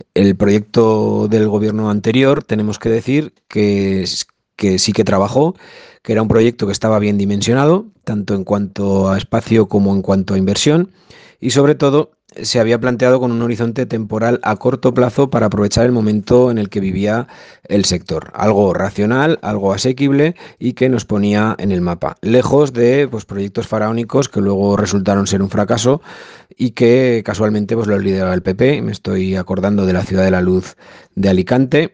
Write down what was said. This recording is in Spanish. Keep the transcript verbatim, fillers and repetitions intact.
El proyecto del gobierno anterior, tenemos que decir que, es- que sí que trabajó, que era un proyecto que estaba bien dimensionado, tanto en cuanto a espacio como en cuanto a inversión, y sobre todo se había planteado con un horizonte temporal a corto plazo para aprovechar el momento en el que vivía el sector. Algo racional, algo asequible y que nos ponía en el mapa, lejos de pues, proyectos faraónicos que luego resultaron ser un fracaso y que casualmente pues, lo lideraba el P P. Me estoy acordando de la Ciudad de la Luz de Alicante